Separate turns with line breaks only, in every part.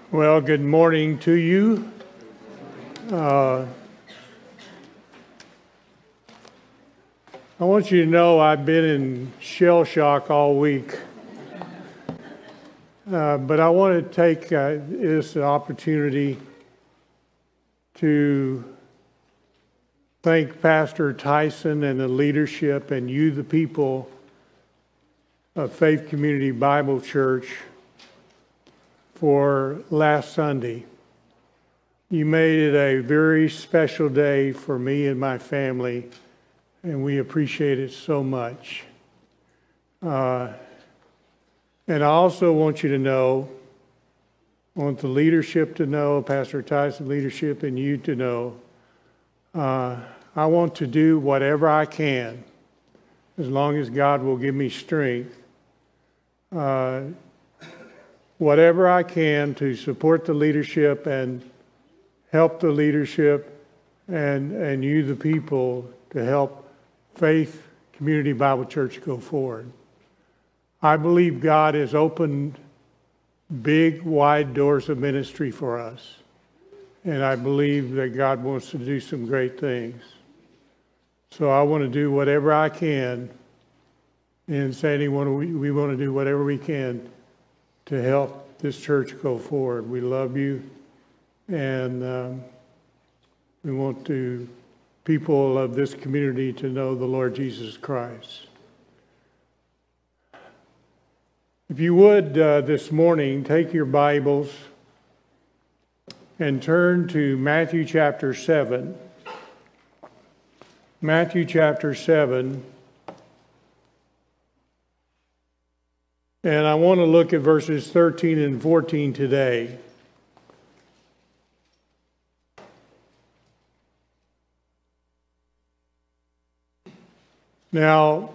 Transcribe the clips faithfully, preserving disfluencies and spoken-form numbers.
Well, good morning to you. Uh, I want you to know I've been in shell shock all week. Uh, but I want to take uh, this opportunity to thank Pastor Tyson and the leadership and you, the people of Faith Community Bible Church, for last Sunday. You made it a very special day for me and my family, and we appreciate it so much. Uh, and I also want you to know, I want the leadership to know, Pastor Tyson leadership, and you to know, uh, I want to do whatever I can, as long as God will give me strength, uh, whatever I can to support the leadership and help the leadership and, and you, the people, to help Faith Community Bible Church go forward. I believe God has opened big, wide doors of ministry for us. And I believe that God wants to do some great things. So I want to do whatever I can. And Sandy, we, we want to do whatever we can to help this church go forward. We love you, and um, we want to people of this community to know the Lord Jesus Christ. If you would, uh, this morning, take your Bibles and turn to Matthew chapter seven. Matthew chapter seven. And I want to look at verses thirteen and fourteen today. Now,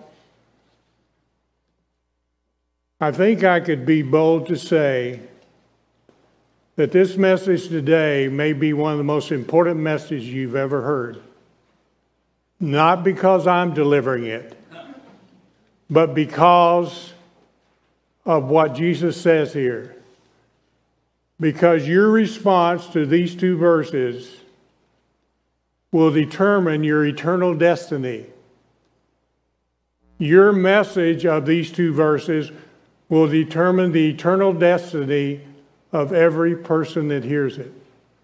I think I could be bold to say that this message today may be one of the most important messages you've ever heard. Not because I'm delivering it, but because of what Jesus says here. Because your response to these two verses will determine your eternal destiny. Your message of these two verses will determine the eternal destiny of every person that hears it.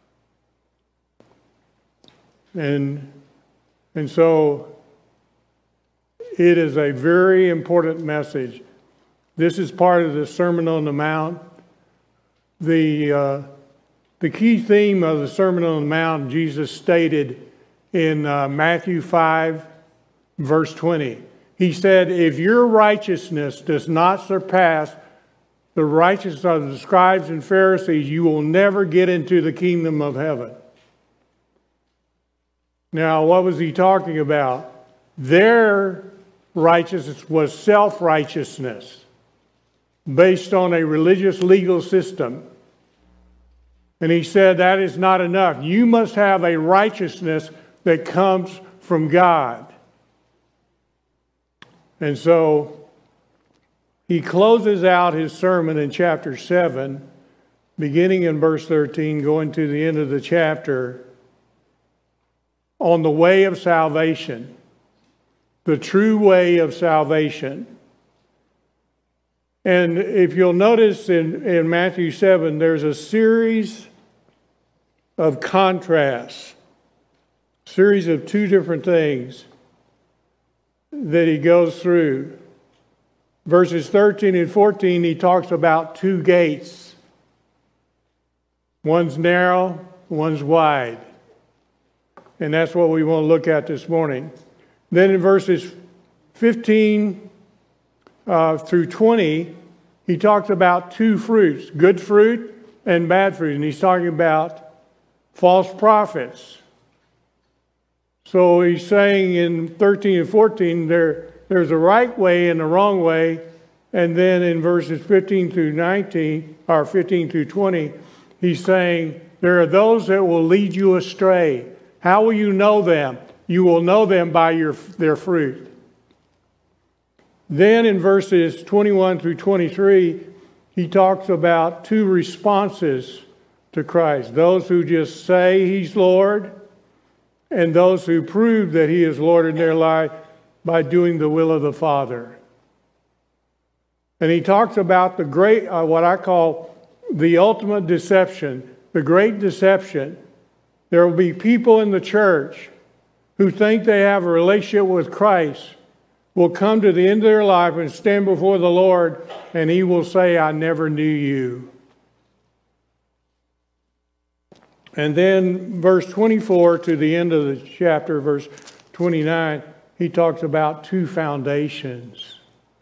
And, and so it is a very important message. This is part of the Sermon on the Mount. The, uh, the key theme of the Sermon on the Mount, Jesus stated in uh, Matthew five, verse twenty. He said, if your righteousness does not surpass the righteousness of the scribes and Pharisees, you will never get into the kingdom of heaven. Now, what was he talking about? Their righteousness was self-righteousness, based on a religious legal system. And he said that is not enough. You must have a righteousness that comes from God. And so he closes out his sermon in chapter seven, beginning in verse thirteen, going to the end of the chapter, on the way of salvation, the true way of salvation. And if you'll notice in, in Matthew seven, there's a series of contrasts, series of two different things that he goes through. Verses thirteen and fourteen, he talks about two gates. One's narrow, one's wide. And that's what we want to look at this morning. Then in verses fifteen uh, through twenty, he talks about two fruits, good fruit and bad fruit. And he's talking about false prophets. So he's saying in thirteen and fourteen, there, there's a right way and a wrong way. And then in verses fifteen through nineteen, or fifteen through twenty, he's saying there are those that will lead you astray. How will you know them? You will know them by your, their fruit. Then in verses twenty-one through twenty-three, he talks about two responses to Christ. Those who just say He's Lord, and those who prove that He is Lord in their life by doing the will of the Father. And he talks about the great, uh, what I call the ultimate deception, the great deception. There will be people in the church who think they have a relationship with Christ, will come to the end of their life and stand before the Lord, and He will say, I never knew you. And then verse twenty-four to the end of the chapter, verse twenty-nine, he talks about two foundations.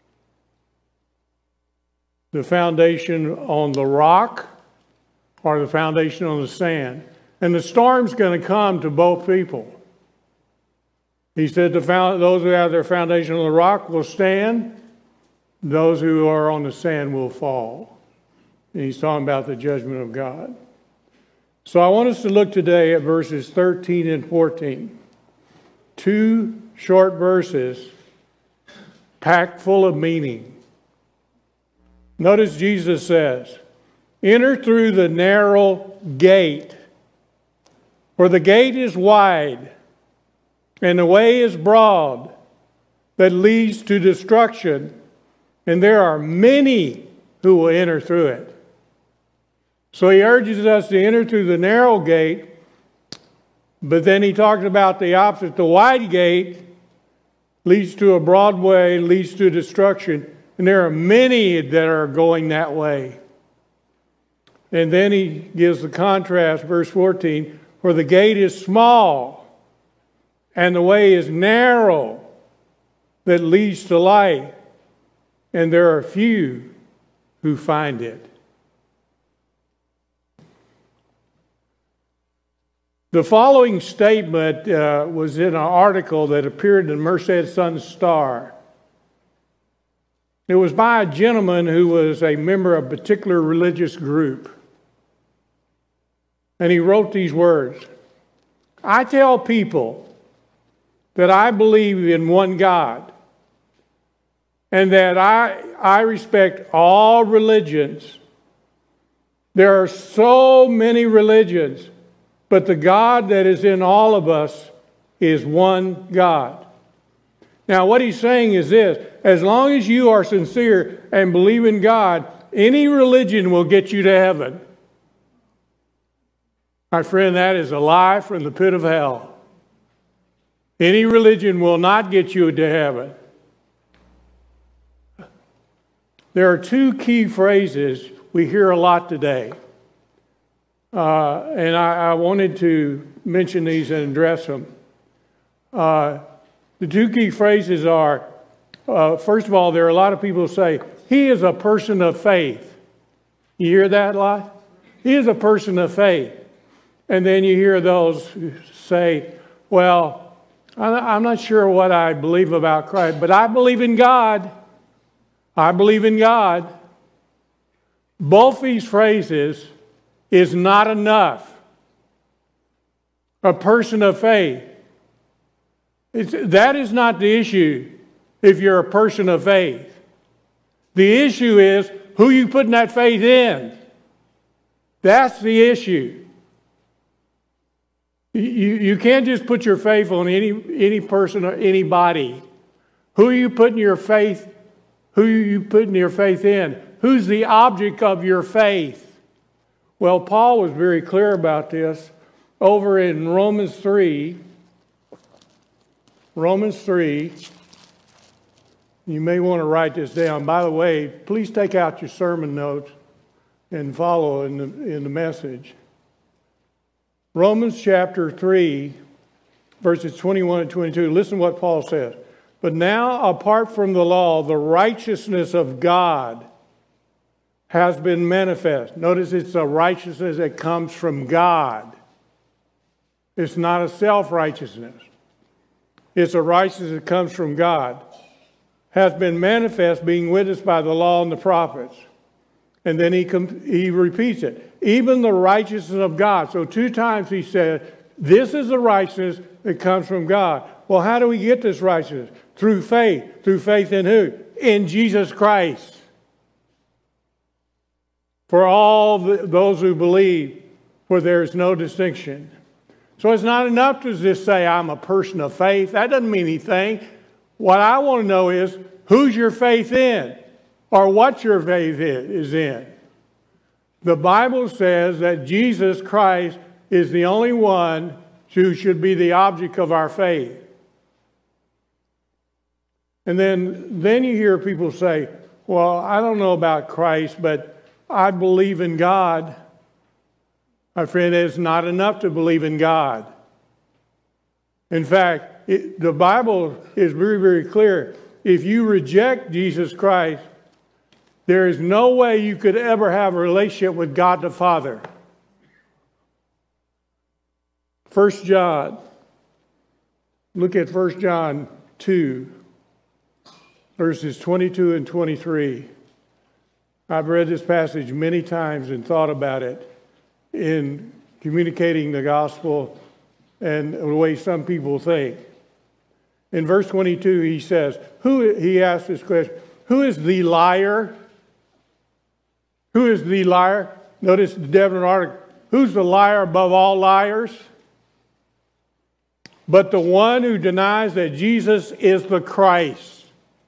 The foundation on the rock or the foundation on the sand. And the storm's going to come to both people. He said the found, those who have their foundation on the rock will stand. Those who are on the sand will fall. And he's talking about the judgment of God. So I want us to look today at verses thirteen and fourteen. Two short verses packed full of meaning. Notice Jesus says, enter through the narrow gate, for the gate is wide and the way is broad that leads to destruction, and there are many who will enter through it. So he urges us to enter through the narrow gate, but then he talks about the opposite. The wide gate leads to a broad way, leads to destruction. And there are many that are going that way. And then he gives the contrast, verse fourteen, for the gate is small and the way is narrow that leads to life, and there are few who find it. The following statement uh, was in an article that appeared in Merced Sun-Star. It was by a gentleman who was a member of a particular religious group. And he wrote these words, I tell people that I believe in one God and that I, I respect all religions. There are so many religions, but the God that is in all of us is one God. Now, what he's saying is this. As long as you are sincere and believe in God, any religion will get you to heaven. My friend, that is a lie from the pit of hell. Any religion will not get you to heaven. There are two key phrases we hear a lot today. Uh, and I, I wanted to mention these and address them. Uh, The two key phrases are, uh, first of all, there are a lot of people who say, he is a person of faith. You hear that a lot? He is a person of faith. And then you hear those who say, well, I'm not sure what I believe about Christ, but I believe in God. I believe in God. Both these phrases is not enough. A person of faith. It's, that is not the issue if you're a person of faith. The issue is who you putting that faith in. That's the issue. You, you can't just put your faith on any, any person or anybody. Who are you putting your faith, who are you putting your faith in? Who's the object of your faith? Well, Paul was very clear about this over in Romans three. Romans three, you may want to write this down. By the way, please take out your sermon notes and follow in the, in the message. Romans chapter three, verses twenty-one and twenty-two. Listen to what Paul says. But now, apart from the law, the righteousness of God has been manifest. Notice it's a righteousness that comes from God. It's not a self-righteousness. It's a righteousness that comes from God. Has been manifest, being witnessed by the law and the prophets. And then he he repeats it. Even the righteousness of God. So two times he said, this is the righteousness that comes from God. Well, how do we get this righteousness? Through faith. Through faith in who? In Jesus Christ. For all the, those who believe, for there is no distinction. So it's not enough to just say, I'm a person of faith. That doesn't mean anything. What I want to know is, who's your faith in? Or what your faith is in? The Bible says that Jesus Christ is the only one who should be the object of our faith. And then, then you hear people say, well, I don't know about Christ, but I believe in God. My friend, it's not enough to believe in God. In fact, it, the Bible is very, very clear. If you reject Jesus Christ, there is no way you could ever have a relationship with God the Father. First John. Look at First John two, verses twenty-two and twenty-three. I've read this passage many times and thought about it in communicating the gospel and the way some people think. In verse twenty-two, he says, "Who?" He asks this question, "Who is the liar?" Who is the liar? Notice the definite article. Who's the liar above all liars? But the one who denies that Jesus is the Christ.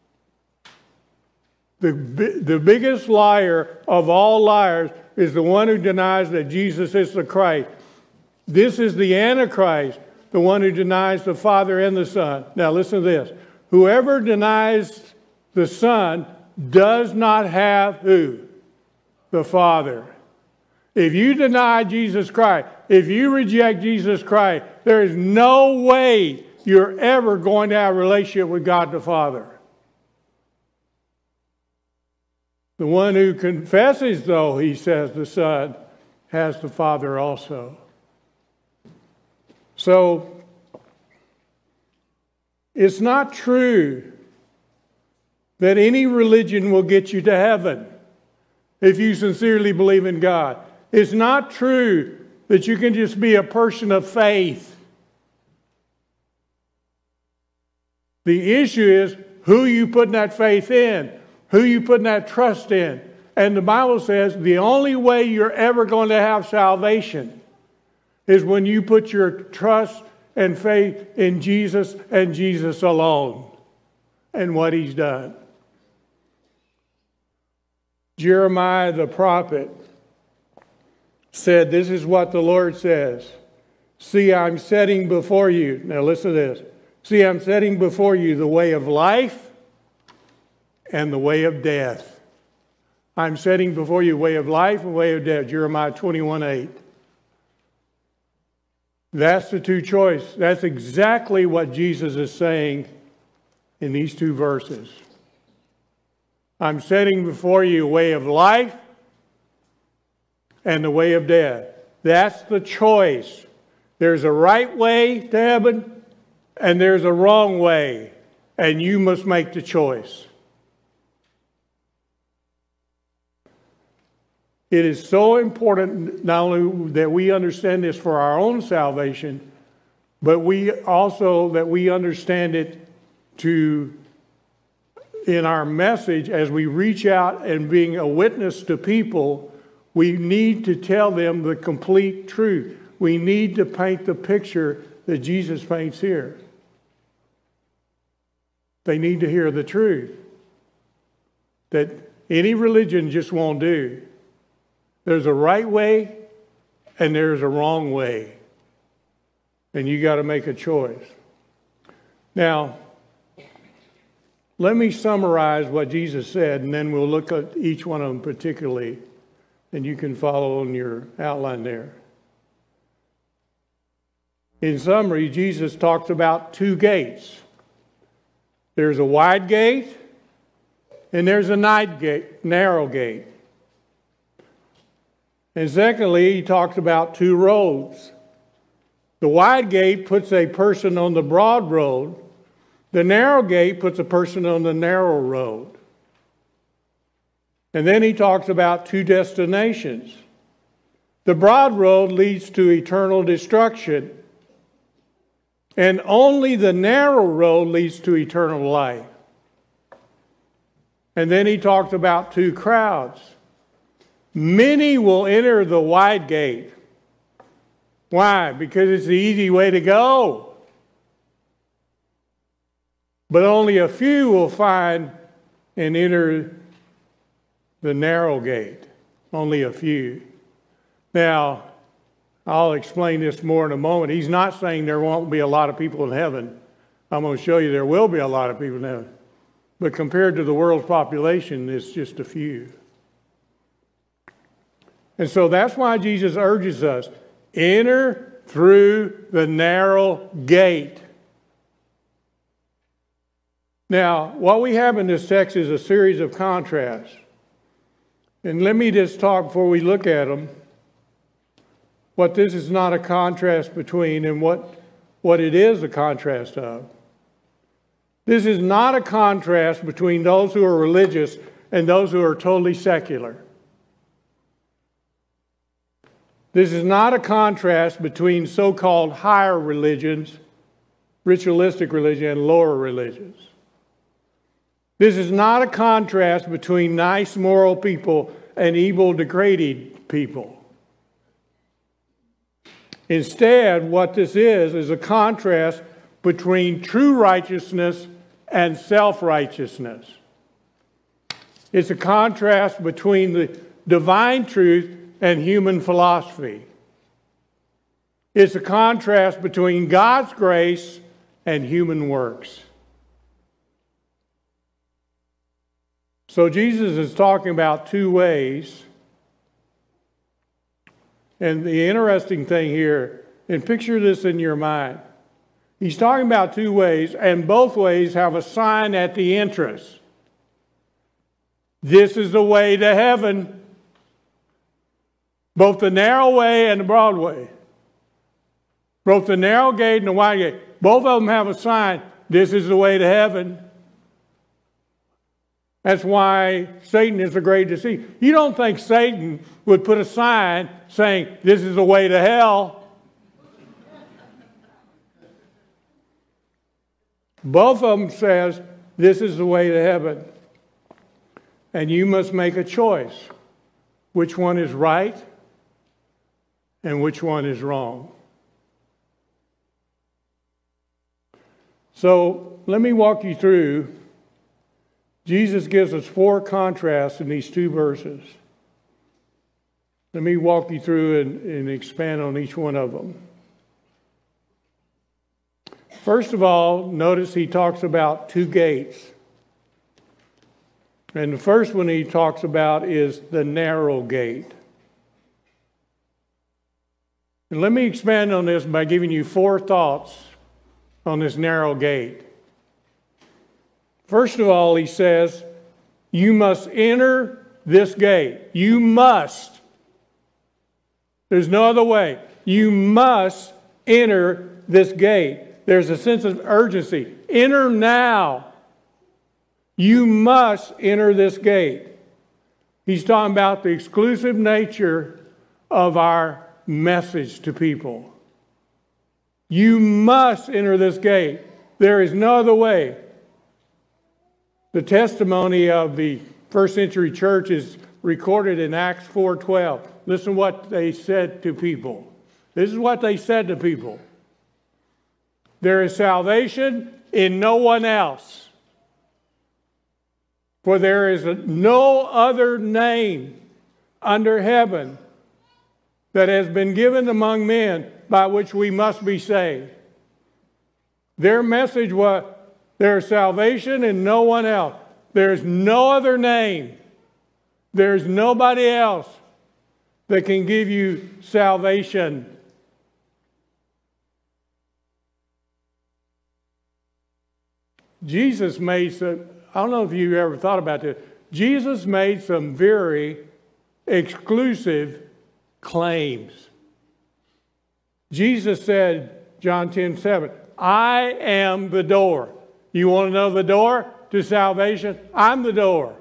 The, the biggest liar of all liars is the one who denies that Jesus is the Christ. This is the Antichrist, the one who denies the Father and the Son. Now listen to this. Whoever denies the Son does not have who? The Father. If you deny Jesus Christ, if you reject Jesus Christ, there is no way you're ever going to have a relationship with God the Father. The one who confesses, though, he says, the Son, has the Father also. So, it's not true that any religion will get you to heaven if you sincerely believe in God. It's not true that you can just be a person of faith. The issue is who you put that faith in, who you put that trust in. And the Bible says the only way you're ever going to have salvation is when you put your trust and faith in Jesus and Jesus alone and what He's done. Jeremiah the prophet said, this is what the Lord says. See, I'm setting before you. Now listen to this. See, I'm setting before you the way of life and the way of death. I'm setting before you the way of life and the way of death. Jeremiah twenty-one eight. That's the two choices. That's exactly what Jesus is saying in these two verses. I'm setting before you a way of life and the way of death. That's the choice. There's a right way to heaven and there's a wrong way. And you must make the choice. It is so important not only that we understand this for our own salvation, but we also that we understand it to in our message as we reach out and being a witness to people. We need to tell them the complete truth. We need to paint the picture that Jesus paints here. They need to hear the truth that any religion just won't do. There's a right way and there's a wrong way. And you got to make a choice. Now, let me summarize what Jesus said, and then we'll look at each one of them particularly, and you can follow on your outline there. In summary, Jesus talks about two gates. There's a wide gate, and there's a night gate, narrow gate. And secondly, he talks about two roads. The wide gate puts a person on the broad road. The narrow gate puts a person on the narrow road. And then he talks about two destinations. The broad road leads to eternal destruction, and only the narrow road leads to eternal life. And then he talks about two crowds. Many will enter the wide gate, Why? Because it's the easy way to go. But only a few will find and enter the narrow gate. Only a few. Now, I'll explain this more in a moment. He's not saying there won't be a lot of people in heaven. I'm going to show you there will be a lot of people in heaven. But compared to the world's population, it's just a few. And so that's why Jesus urges us, enter through the narrow gate. Now, what we have in this text is a series of contrasts. And let me just talk before we look at them, what this is not a contrast between and what, what it is a contrast of. This is not a contrast between those who are religious and those who are totally secular. This is not a contrast between so-called higher religions, ritualistic religion, and lower religions. This is not a contrast between nice moral people and evil degraded people. Instead, what this is, is a contrast between true righteousness and self-righteousness. It's a contrast between the divine truth and human philosophy. It's a contrast between God's grace and human works. So Jesus is talking about two ways. And the interesting thing here, and picture this in your mind, he's talking about two ways, and both ways have a sign at the entrance. This is the way to heaven. Both the narrow way and the broad way. Both the narrow gate and the wide gate. Both of them have a sign. This is the way to heaven. That's why Satan is the great deceiver. You don't think Satan would put a sign saying, this is the way to hell. Both of them says, this is the way to heaven. And you must make a choice. Which one is right and which one is wrong. So let me walk you through. Jesus gives us four contrasts in these two verses. Let me walk you through and, and expand on each one of them. First of all, notice he talks about two gates. And the first one he talks about is the narrow gate. And let me expand on this by giving you four thoughts on this narrow gate. First of all, he says, you must enter this gate. You must. There's no other way. You must enter this gate. There's a sense of urgency. Enter now. You must enter this gate. He's talking about the exclusive nature of our message to people. You must enter this gate. There is no other way. The testimony of the first century church is recorded in Acts four twelve. Listen to what they said to people. This is what they said to people. There is salvation in no one else. For there is no other name under heaven that has been given among men by which we must be saved. Their message was, there is salvation in no one else. There's no other name. There's nobody else that can give you salvation. Jesus made some, I don't know if you ever thought about this, Jesus made some very exclusive claims. Jesus said, John ten seven, I am the door. You want to know the door to salvation? I'm the door.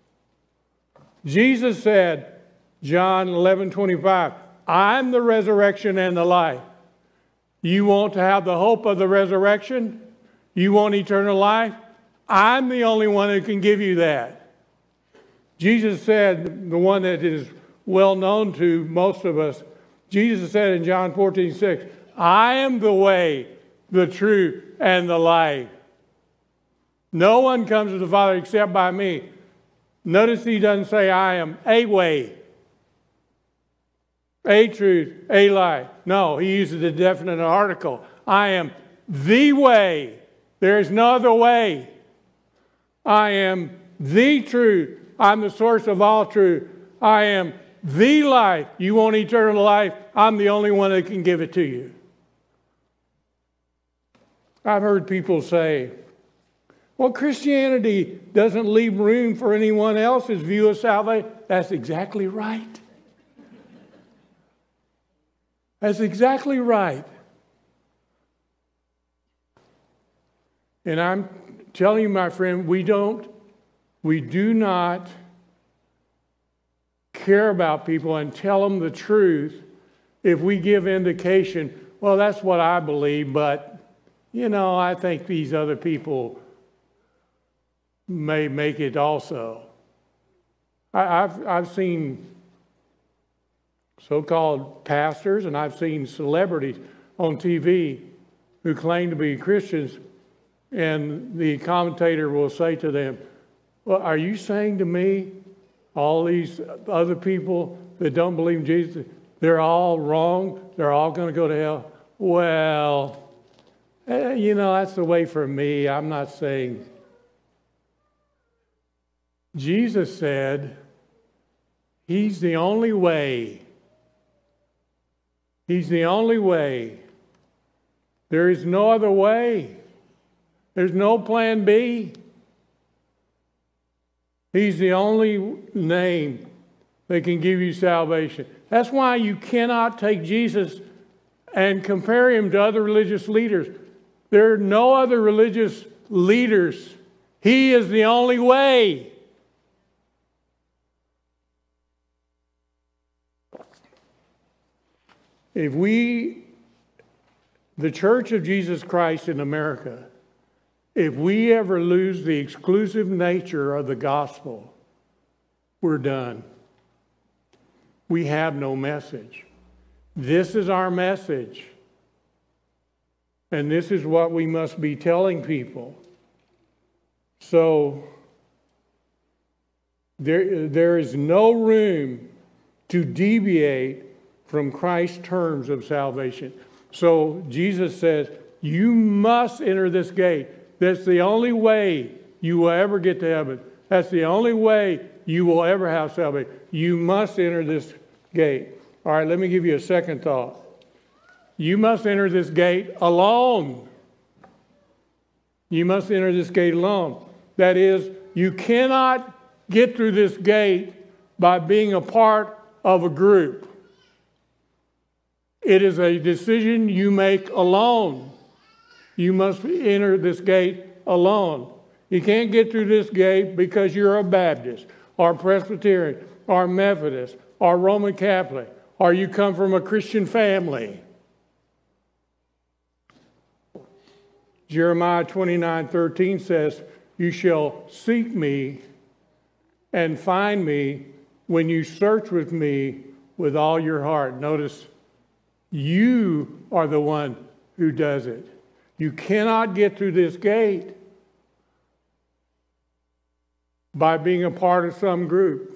Jesus said, John eleven twenty-five, I'm the resurrection and the life. You want to have the hope of the resurrection? You want eternal life? I'm the only one who can give you that. Jesus said, the one that is well known to most of us, Jesus said in John fourteen six, I am the way, the truth, and the life. No one comes to the Father except by me. Notice he doesn't say I am a way, a truth, a life. No, he uses a definite article. I am the way. There is no other way. I am the truth. I'm the source of all truth. I am the life. You want eternal life? I'm the only one that can give it to you. I've heard people say, well, Christianity doesn't leave room for anyone else's view of salvation. That's exactly right. That's exactly right. And I'm telling you, my friend, we don't, we do not care about people and tell them the truth if we give indication, well, that's what I believe, but, you know, I think these other people may make it also. I, I've, I've seen so-called pastors and I've seen celebrities on T V who claim to be Christians, and the commentator will say to them, well, are you saying to me all these other people that don't believe in Jesus, they're all wrong, they're all going to go to hell? Well, eh, you know, that's the way for me. I'm not saying. Jesus said, He's the only way. He's the only way. There is no other way. There's no plan B. He's the only name that can give you salvation. That's why you cannot take Jesus and compare him to other religious leaders. There are no other religious leaders. He is the only way. If we, the Church of Jesus Christ in America, if we ever lose the exclusive nature of the gospel, we're done. We have no message. This is our message. And this is what we must be telling people. So, there, there is no room to deviate from Christ's terms of salvation. So Jesus says, you must enter this gate. That's the only way you will ever get to heaven. That's the only way you will ever have salvation. You must enter this gate. All right, let me give you a second thought. You must enter this gate alone. You must enter this gate alone. That is, you cannot get through this gate by being a part of a group. It is a decision you make alone. You must enter this gate alone. You can't get through this gate because you're a Baptist or Presbyterian or Methodist or Roman Catholic or you come from a Christian family. Jeremiah twenty-nine thirteen says, you shall seek me and find me when you search with me with all your heart. Notice, you are the one who does it. You cannot get through this gate by being a part of some group.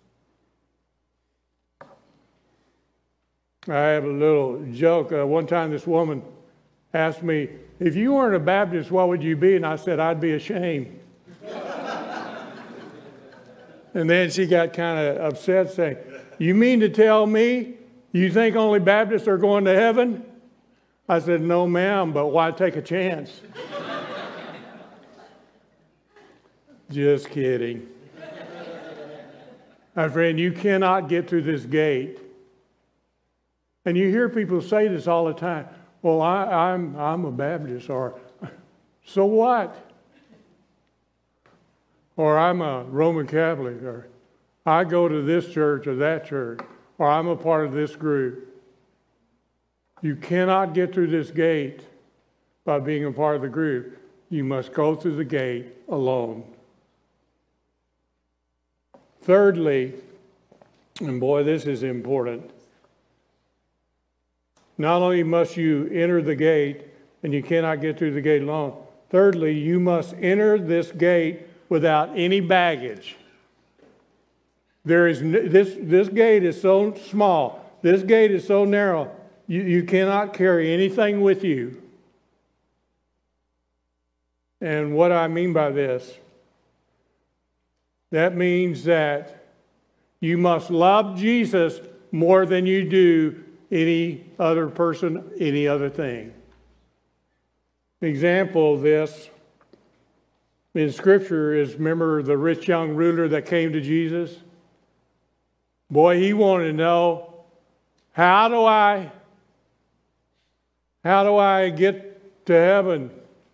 I have a little joke. Uh, one time this woman asked me, if you weren't a Baptist, what would you be? And I said, I'd be ashamed. And then she got kind of upset saying, you mean to tell me you think only Baptists are going to heaven? I said, no, ma'am, but why take a chance? Just kidding. My friend, you cannot get through this gate. And you hear people say this all the time. Well, I, I'm, I'm a Baptist, or so what? Or I'm a Roman Catholic, or I go to this church or that church, or I'm a part of this group. You cannot get through this gate by being a part of the group. You must go through the gate alone. Thirdly, and boy, this is important, Not only must you enter the gate, and you cannot get through the gate alone. Thirdly, you must enter this gate without any baggage. There is this this gate is so small. This gate is so narrow. You, you cannot carry anything with you. And what I mean by this, that means that you must love Jesus more than you do any other person, any other thing. An example of this in Scripture is, remember the rich young ruler that came to Jesus? Boy, he wanted to know, how do I, how do I get to heaven?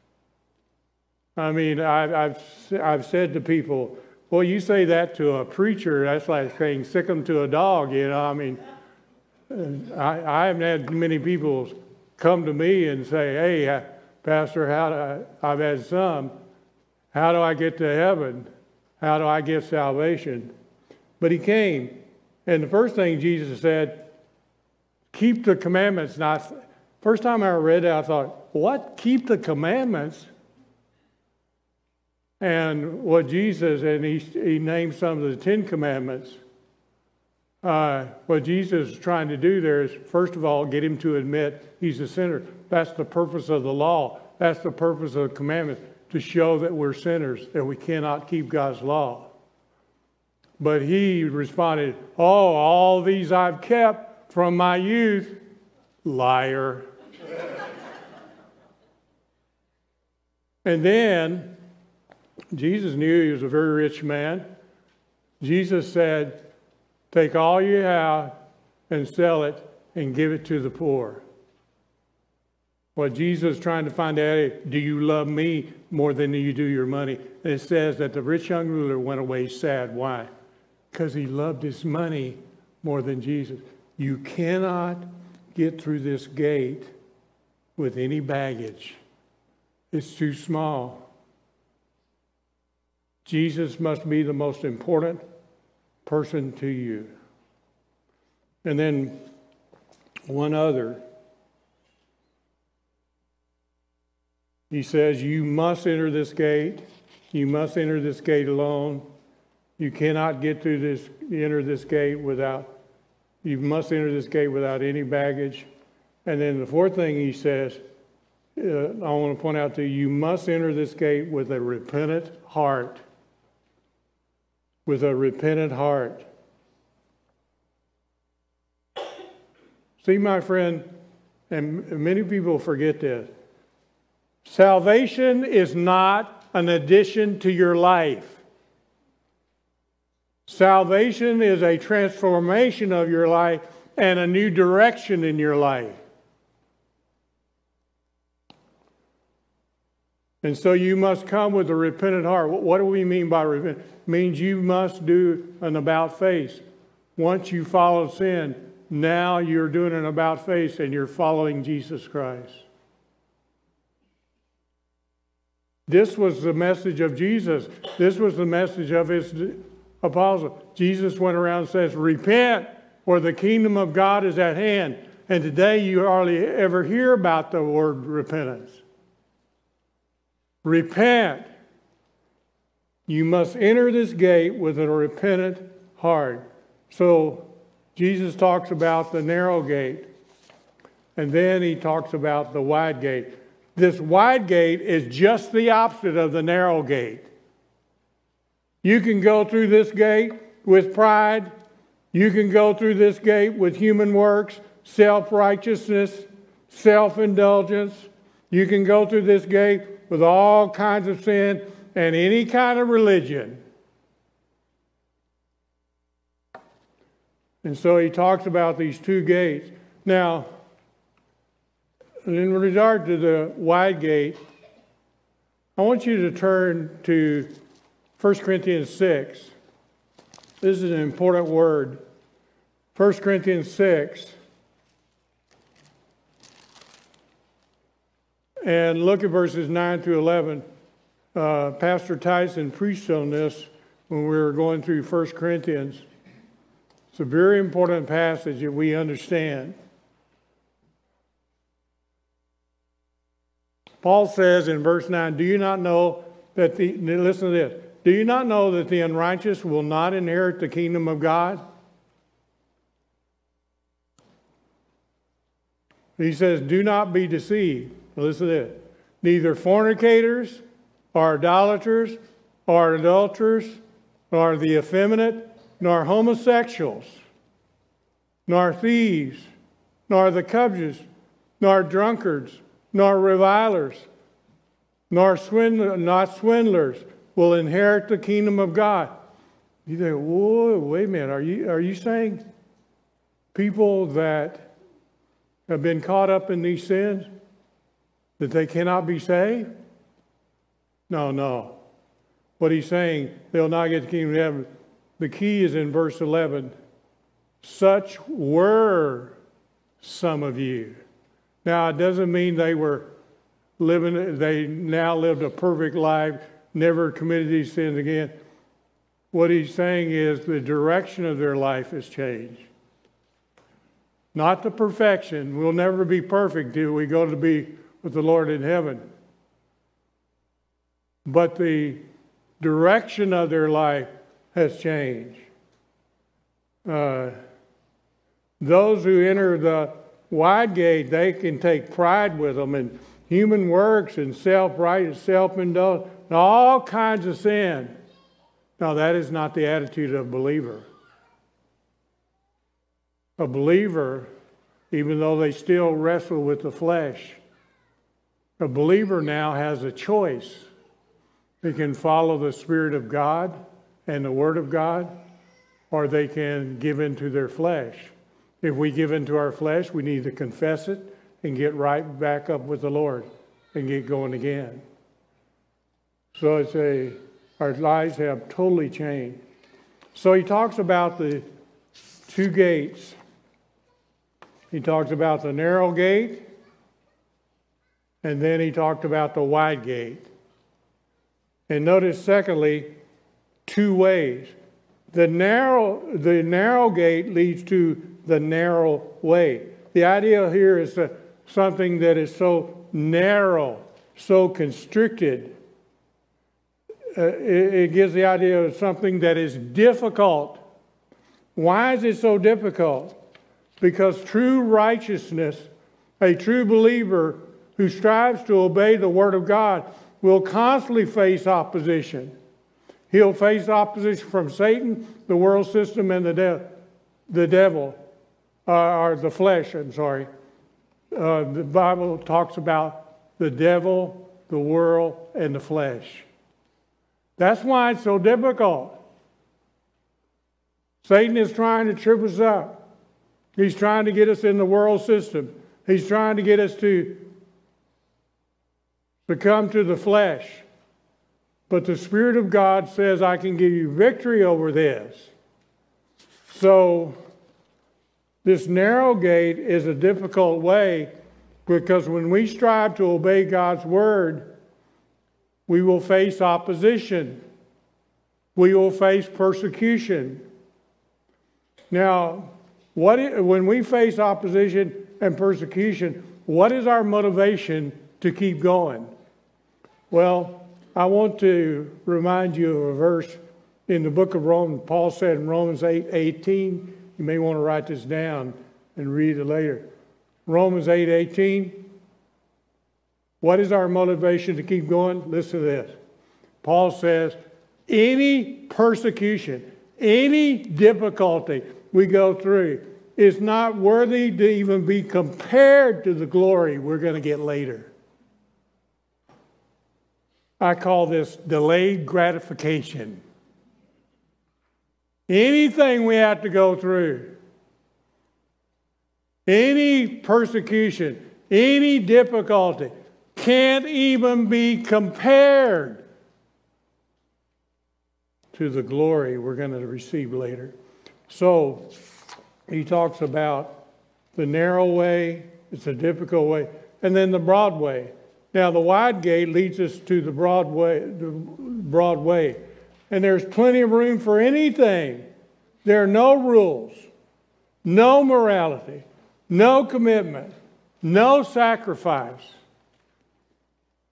I mean, I, I've I've said to people, well, you say that to a preacher, that's like saying sick 'em to a dog, you know. I mean, I, I haven't had many people come to me and say, hey, Pastor, how do I, I've had some, how do I get to heaven? How do I get salvation? But he came, and the first thing Jesus said, keep the commandments. Not, first time I read it, I thought, what? Keep the commandments? And what Jesus, and he, he named some of the Ten Commandments. Uh, what Jesus is trying to do there is, first of all, get him to admit he's a sinner. That's the purpose of the law. That's the purpose of the commandment, to show that we're sinners, that we cannot keep God's law. But he responded, oh, all these I've kept from my youth. Liar. And then Jesus knew he was a very rich man. Jesus said, take all you have and sell it and give it to the poor. What Jesus is trying to find out is, do you love me more than you do your money? And it says that the rich young ruler went away sad. Why? Because he loved his money more than Jesus. You cannot get through this gate with any baggage. It's too small. Jesus must be the most important person to you. And then one other. He says, you must enter this gate. You must enter this gate alone. You cannot get through this, enter this gate without, you must enter this gate without any baggage. And then the fourth thing he says, uh, I want to point out to you, you must enter this gate with a repentant heart. With a repentant heart. See, my friend, and many people forget this, salvation is not an addition to your life. Salvation is a transformation of your life and a new direction in your life. And so you must come with a repentant heart. What do we mean by repent? It means you must do an about face. Once you follow sin, now you're doing an about face and you're following Jesus Christ. This was the message of Jesus. This was the message of his apostle. Jesus went around and says, repent, for the kingdom of God is at hand. And today you hardly ever hear about the word repentance. Repent. You must enter this gate with a repentant heart. So Jesus talks about the narrow gate. And then he talks about the wide gate. This wide gate is just the opposite of the narrow gate. You can go through this gate with pride. You can go through this gate with human works, self-righteousness, self-indulgence. You can go through this gate with all kinds of sin and any kind of religion. And so he talks about these two gates. Now, in regard to the wide gate, I want you to turn to First Corinthians six. This is an important word. First Corinthians six. And look at verses nine through eleven. Uh, Pastor Tyson preached on this when we were going through First Corinthians. It's a very important passage that we understand. Paul says in verse nine, do you not know that the, listen to this, do you not know that the unrighteous will not inherit the kingdom of God? He says, do not be deceived. Listen to this. Neither fornicators, or idolaters, or adulterers, nor the effeminate, nor homosexuals, nor thieves, nor the covetous, nor drunkards, nor revilers, nor swindler, not swindlers will inherit the kingdom of God. You think, whoa, wait a minute, are you, are you saying people that have been caught up in these sins, that they cannot be saved? No, no. What he's saying, they'll not get the kingdom of heaven. The key is in verse eleven. Such were some of you. Now, it doesn't mean they were living, they now lived a perfect life, never committed these sins again. What he's saying is the direction of their life has changed. Not the perfection. We'll never be perfect till we go to be with the Lord in heaven. But the direction of their life has changed. Uh, those who enter the wide gate, they can take pride with them in human works and self-righteous, self-indulgence, and all kinds of sin. Now, that is not the attitude of a believer. A believer, even though they still wrestle with the flesh, a believer now has a choice. They can follow the Spirit of God and the Word of God, or they can give into their flesh. If we give into our flesh, we need to confess it and get right back up with the Lord and get going again. So it's a, our lives have totally changed. So he talks about the two gates. He talks about the narrow gate, and then he talked about the wide gate. And notice, secondly, two ways. The narrow, the narrow gate leads to the narrow way. The idea here is that something that is so narrow, so constricted. Uh, it, it gives the idea of something that is difficult. Why is it so difficult? Because true righteousness, a true believer who strives to obey the Word of God, will constantly face opposition. He'll face opposition from Satan, the world system, and the, de- the devil, uh, or the flesh, I'm sorry. Uh, the Bible talks about the devil, the world, and the flesh. That's why it's so difficult. Satan is trying to trip us up. He's trying to get us in the world system. He's trying to get us to succumb to the flesh. But the Spirit of God says, I can give you victory over this. So, this narrow gate is a difficult way, because when we strive to obey God's Word, we will face opposition. We will face persecution. Now, what is, when we face opposition and persecution, what is our motivation to keep going? Well, I want to remind you of a verse in the book of Romans. Paul said in Romans eight eighteen, you may want to write this down and read it later. Romans eight eighteen. What is our motivation to keep going? Listen to this. Paul says, any persecution, any difficulty we go through is not worthy to even be compared to the glory we're going to get later. I call this delayed gratification. Anything we have to go through, any persecution, any difficulty, can't even be compared to the glory we're going to receive later. So, he talks about the narrow way, it's a difficult way, and then the broad way. Now, the wide gate leads us to the broad way, the broad way. And there's plenty of room for anything. There are no rules, no morality, no commitment, no sacrifice.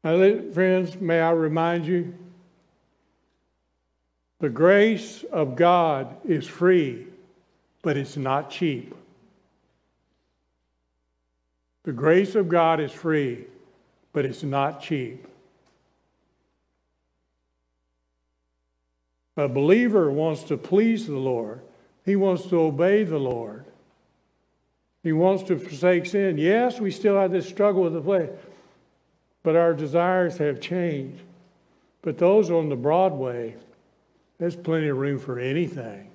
Now, friends, may I remind you, the grace of God is free, but it's not cheap. The grace of God is free, but it's not cheap. A believer wants to please the Lord. He wants to obey the Lord. He wants to forsake sin. Yes, we still have this struggle with the flesh, but our desires have changed. But those on the broad way, there's plenty of room for anything.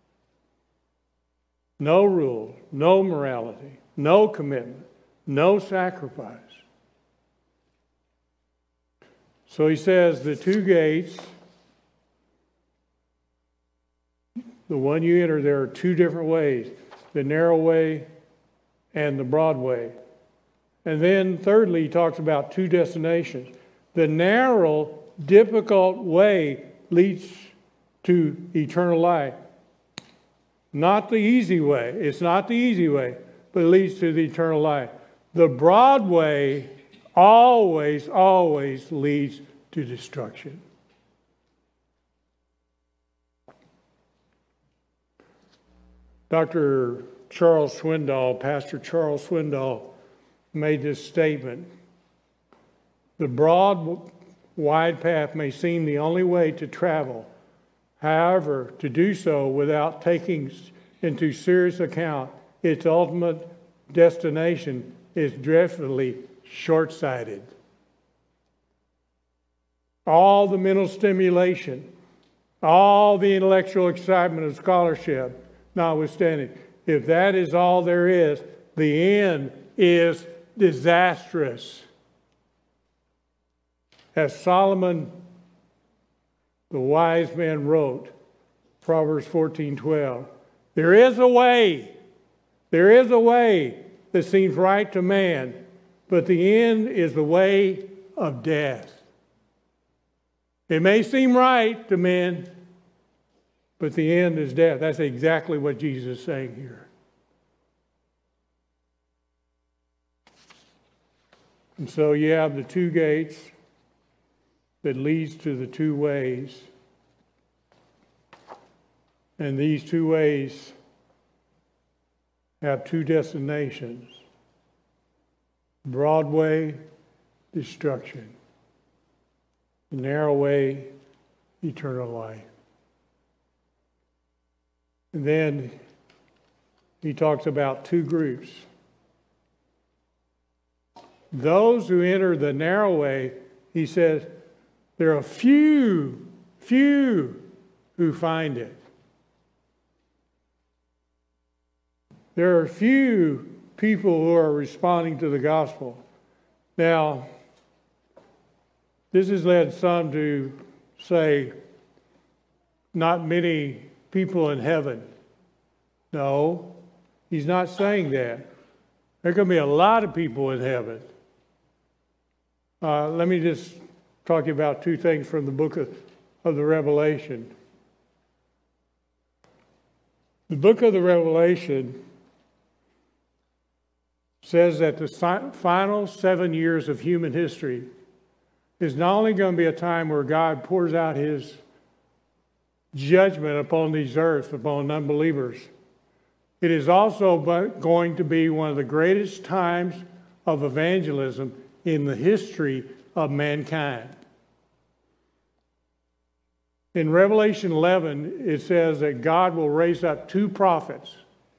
No rule, no morality, no commitment, no sacrifice. So he says the two gates, the one you enter, there are two different ways, the narrow way and the broad way. And then thirdly, he talks about two destinations. The narrow, difficult way leads to eternal life. Not the easy way. It's not the easy way, but it leads to the eternal life. The broad way always, always leads to destruction. Doctor Charles Swindoll, Pastor Charles Swindoll, made this statement. The broad, wide path may seem the only way to travel. However, to do so without taking into serious account its ultimate destination is dreadfully short-sighted. All the mental stimulation, all the intellectual excitement of scholarship, notwithstanding, if that is all there is, the end is disastrous. As Solomon, the wise man, wrote, Proverbs fourteen twelve, there is a way, there is a way that seems right to man, but the end is the way of death. It may seem right to men, but the end is death. That's exactly what Jesus is saying here. And so you have the two gates that leads to the two ways. And these two ways have two destinations. Broad way, destruction. The narrow way, eternal life. And then he talks about two groups. Those who enter the narrow way, he says, there are few, few who find it. There are few people who are responding to the gospel. Now, this has led some to say, not many people in heaven. No, he's not saying that. There are going to be a lot of people in heaven. Uh, let me just talk about two things from the book of, of the Revelation. The book of the Revelation says that the si- final seven years of human history is not only going to be a time where God pours out his judgment upon these earth, upon unbelievers, it is also going to be one of the greatest times of evangelism in the history of mankind. In Revelation eleven, it says that God will raise up two prophets.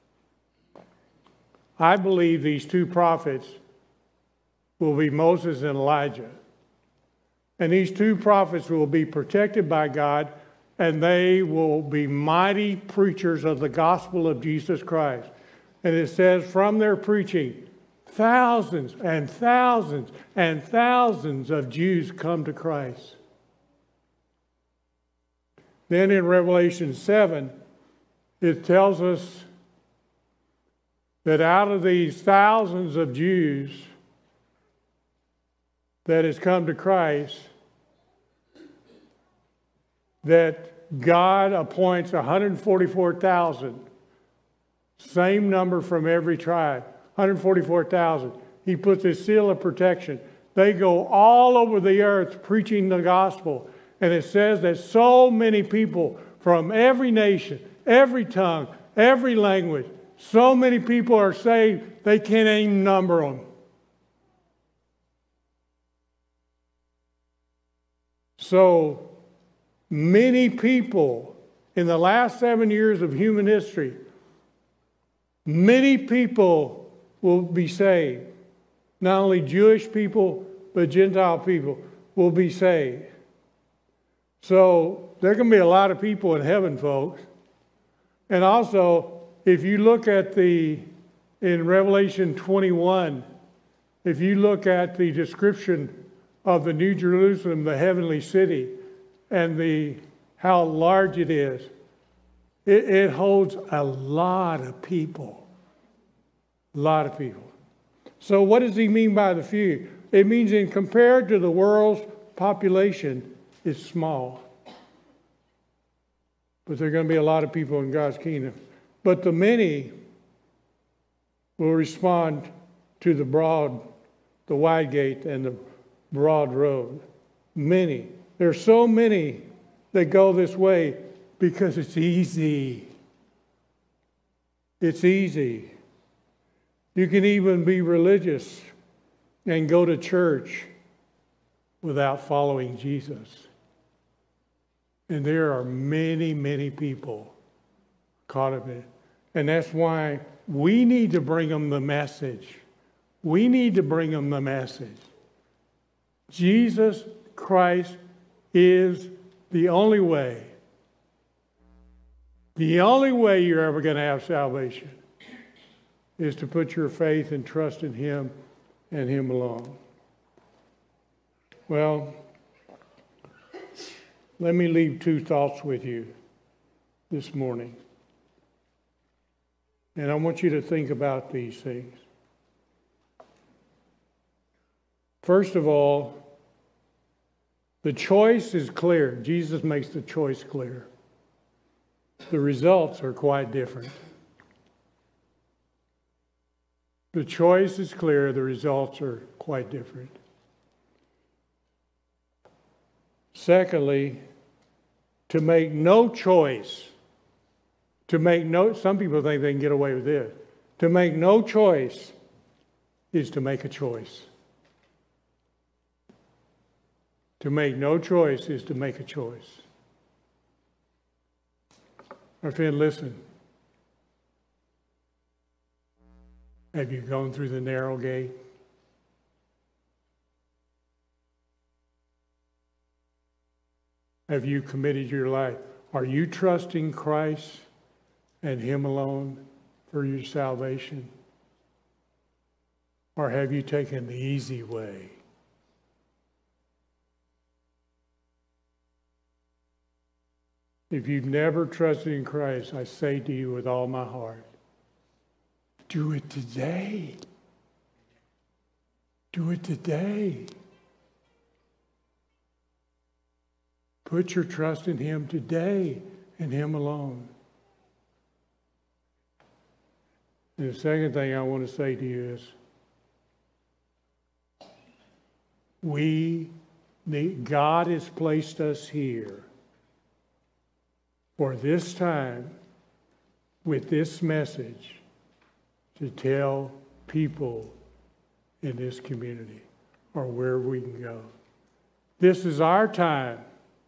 I believe these two prophets will be Moses and Elijah. And these two prophets will be protected by God, and they will be mighty preachers of the gospel of Jesus Christ. And it says from their preaching, thousands and thousands and thousands of Jews come to Christ. Then in Revelation seven, it tells us that out of these thousands of Jews that has come to Christ, that God appoints one hundred forty-four thousand, same number from every tribe, one hundred forty-four thousand. He puts his seal of protection. They go all over the earth preaching the gospel. And it says that so many people from every nation, every tongue, every language, so many people are saved, they can't even number them. So many people in the last seven years of human history, many people will be saved. Not only Jewish people, but Gentile people will be saved. So there are going to be a lot of people in heaven, folks. And also, if you look at the, in Revelation twenty-one, if you look at the description of the New Jerusalem, the heavenly city, and the how large it is, it, it holds a lot of people. A lot of people. So what does he mean by the few? It means in compared to the world's population, it's small. But there are going to be a lot of people in God's kingdom. But the many will respond to the broad, the wide gate and the broad road. Many. There are so many that go this way because it's easy. It's easy. You can even be religious and go to church without following Jesus. And there are many, many people caught up in it. And that's why we need to bring them the message. We need to bring them the message. Jesus Christ is the only way. The only way you're ever going to have salvation is to put your faith and trust in Him and Him alone. Well, let me leave two thoughts with you this morning. And I want you to think about these things. First of all, the choice is clear. Jesus makes the choice clear. The results are quite different. The choice is clear. The results are quite different. Secondly, to make no choice, to make no, some people think they can get away with this. To make no choice is to make a choice. To make no choice is to make a choice. My friend, listen. Have you gone through the narrow gate? Have you committed your life? Are you trusting Christ and Him alone for your salvation? Or have you taken the easy way? If you've never trusted in Christ, I say to you with all my heart, do it today. Do it today. Put your trust in Him today and Him alone. And the second thing I want to say to you is, we need, God has placed us here for this time with this message to tell people in this community or wherever we can go. This is our time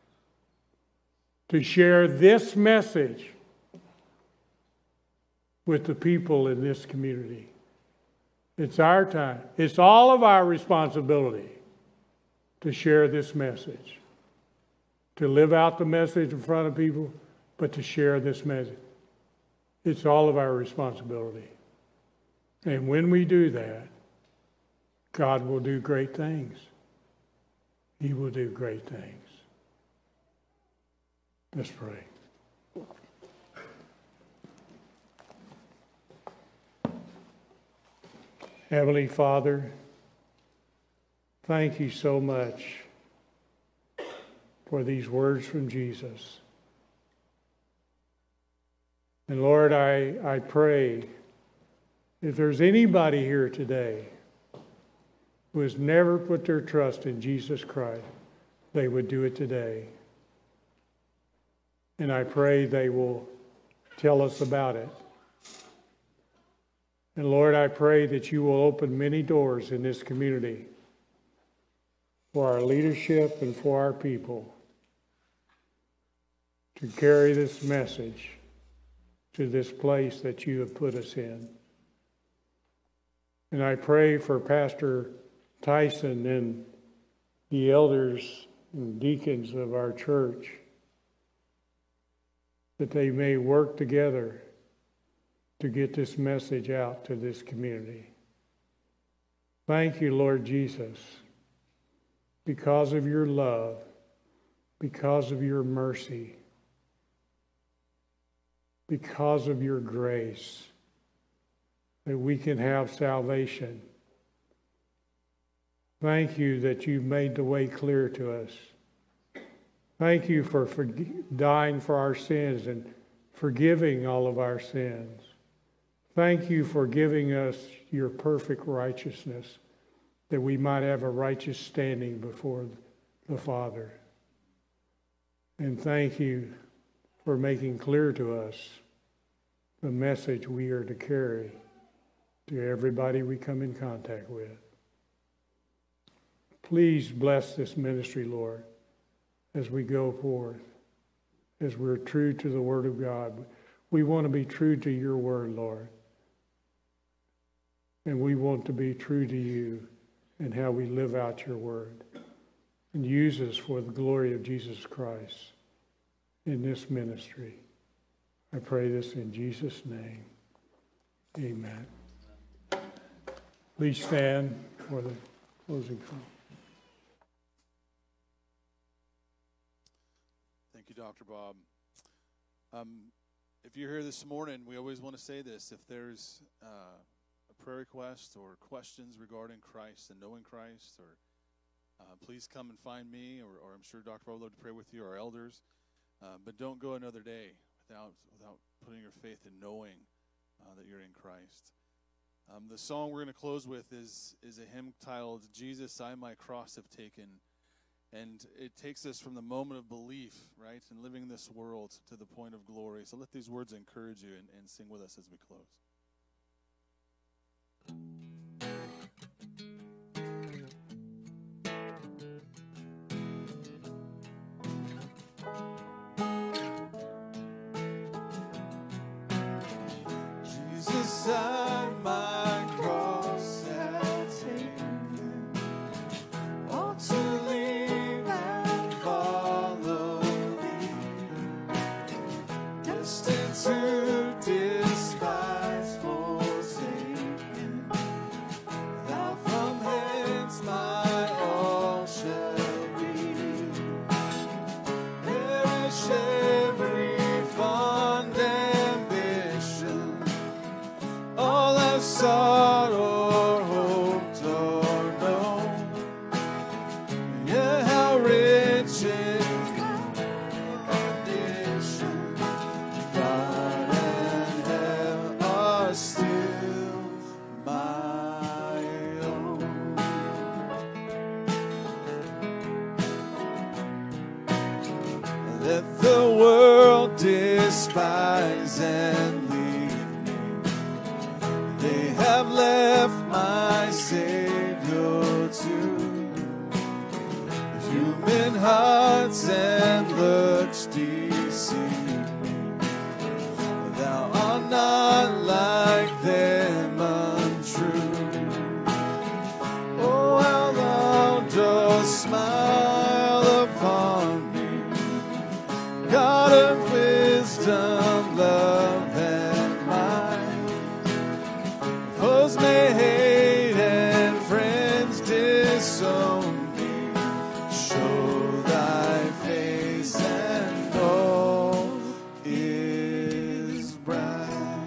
to share this message with the people in this community. It's our time. It's all of our responsibility to share this message, to live out the message in front of people, but to share this message. It's all of our responsibility. And when we do that, God will do great things. He will do great things. Let's pray. Heavenly Father, thank you so much for these words from Jesus. And Lord, I, I pray if there's anybody here today, who has never put their trust in Jesus Christ, they would do it today. And I pray they will tell us about it. And Lord, I pray that you will open many doors in this community for our leadership and for our people to carry this message to this place that you have put us in. And I pray for Pastor Tyson and the elders and deacons of our church, that they may work together to get this message out to this community. Thank you, Lord Jesus, because of your love, because of your mercy, because of your grace, that we can have salvation. Thank you that you made the way clear to us. Thank you for, for dying for our sins and forgiving all of our sins. Thank you for giving us your perfect righteousness, that we might have a righteous standing before the Father. And thank you for making clear to us the message we are to carry to everybody we come in contact with. Please bless this ministry, Lord, as we go forth, as we're true to the Word of God. We want to be true to your Word, Lord. And we want to be true to you and how we live out your Word. And use us for the glory of Jesus Christ in this ministry. I pray this in Jesus' name. Amen. Please stand for the closing comment.
Thank you, Doctor Bob. Um, if you're here this morning, we always want to say this. If there's uh, a prayer request or questions regarding Christ and knowing Christ, or uh, please come and find me, or, or I'm sure Doctor Bob would love to pray with you, or our elders. Uh, but don't go another day without without putting your faith in knowing uh, that you're in Christ. Um, the song we're going to close with is is a hymn titled, Jesus, I My Cross Have Taken. And it takes us from the moment of belief, right, and living in this world to the point of glory. So let these words encourage you, and, and sing with us as we close. Jesus, I my cross have taken, all to leave and follow thee, destined to despise, forsaken, thou from hence my all shall be, perish every fond ambition, all I've sought or hoped or known. Yeah, how rich in condition, God and hell are still my own. Let the world despise and leave me. They have left my Savior too. Human hearts and looks deceive me. Thou art not like them untrue. Oh, how thou dost smile upon me, God of wisdom, love, and might. Foes may hate and friends disown me. Show thy face and all is bright.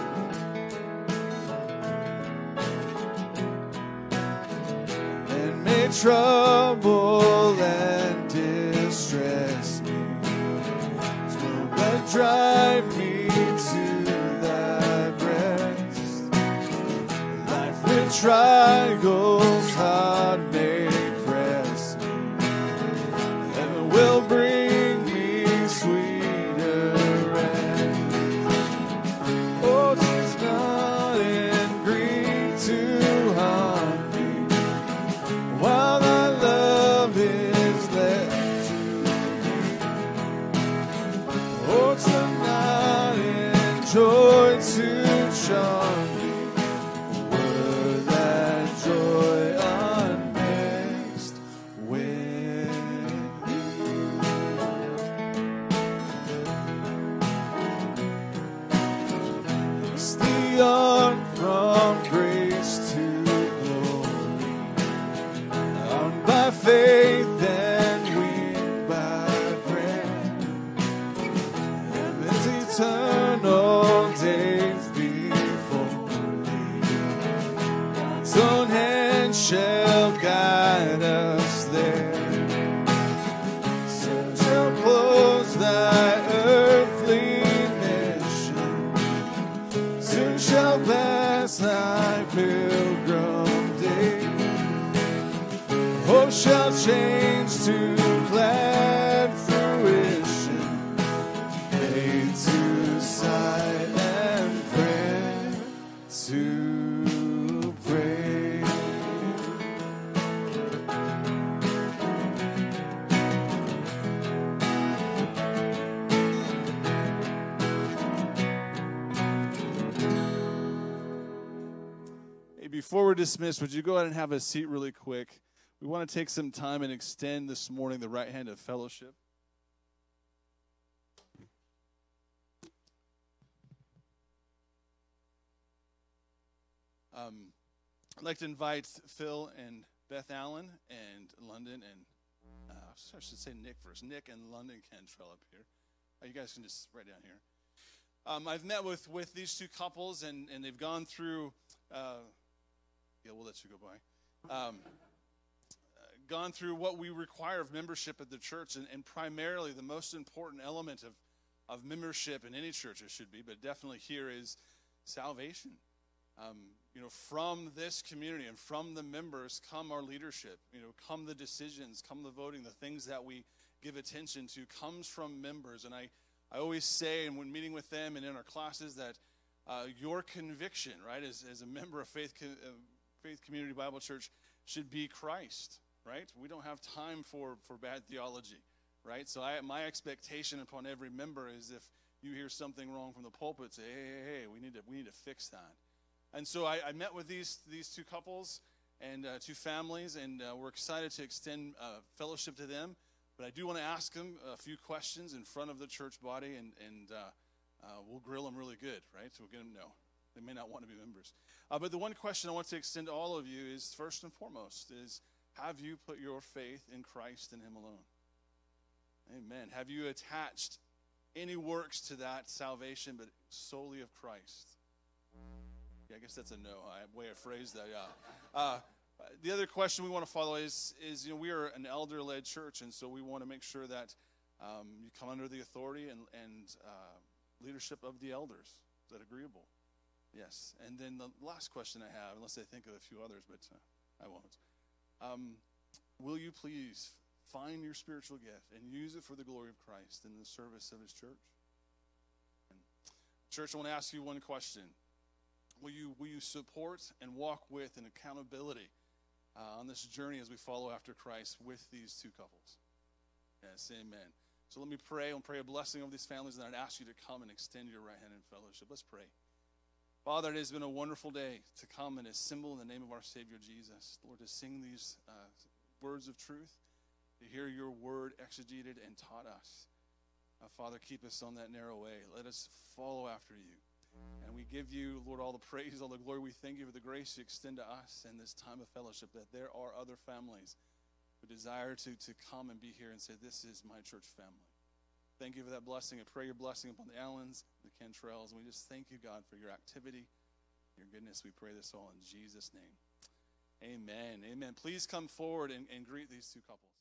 And may trouble and distress me, but drive me to thy breast. Life with trials high shall guide us there. Soon shall close thy earthly mission. Soon shall pass thy pilgrim day. Hope shall change to glad fruition, made to sight and prayer to pray. Hey, before we're dismissed, would you go ahead and have a seat really quick? We want to take some time and extend this morning the right hand of fellowship. Um, I'd like to invite Phil and Beth Allen and London and, uh, I should say Nick first. Nick and London Cantrell up here. Uh, you guys can just write down here. Um, I've met with, with these two couples, and, and they've gone through, uh, yeah, we'll let you go by. Um, gone through what we require of membership at the church, and, and primarily the most important element of, of membership in any church, it should be, but definitely here is salvation. Um, you know, from this community and from the members come our leadership, you know, come the decisions, come the voting, the things that we give attention to comes from members. And I, I always say, and when meeting with them and in our classes, that uh, your conviction, right, as, as a member of Faith, uh, Faith Community Bible Church should be Christ. Right? We don't have time for, for bad theology, right? So I, my expectation upon every member is if you hear something wrong from the pulpit, say, hey, hey, hey, we need to we need to fix that. And so I, I met with these these two couples and uh, two families, and uh, we're excited to extend uh, fellowship to them. But I do want to ask them a few questions in front of the church body, and and uh, uh, we'll grill them really good, right? So we'll get them to know. They may not want to be members. Uh, but the one question I want to extend to all of you is, first and foremost, is have you put your faith in Christ and Him alone? Amen. Have you attached any works to that salvation, but solely of Christ? Yeah, I guess that's a no. I way I phrased that. Yeah. Uh, the other question we want to follow is, is you know, we are an elder-led church, and so we want to make sure that um, you come under the authority and, and uh, leadership of the elders. Is that agreeable? Yes. And then the last question I have, unless I think of a few others, but uh, I won't. Um, will you please find your spiritual gift and use it for the glory of Christ in the service of His church? And church, I want to ask you one question. Will you will you support and walk with an accountability uh, on this journey as we follow after Christ with these two couples? Yes, amen. So let me pray. I'll pray a blessing over these families, and I'd ask you to come and extend your right hand in fellowship. Let's pray. Father, it has been a wonderful day to come and assemble in the name of our Savior Jesus. Lord, to sing these uh, words of truth, to hear your word exegeted and taught us. Uh, Father, keep us on that narrow way. Let us follow after you. And we give you, Lord, all the praise, all the glory. We thank you for the grace you extend to us in this time of fellowship, that there are other families who desire to, to come and be here and say, this is my church family. Thank you for that blessing. I pray your blessing upon the Allens, the Cantrells, and we just thank you, God, for your activity, your goodness. We pray this all in Jesus' name. Amen. Amen. Please come forward and, and greet these two couples.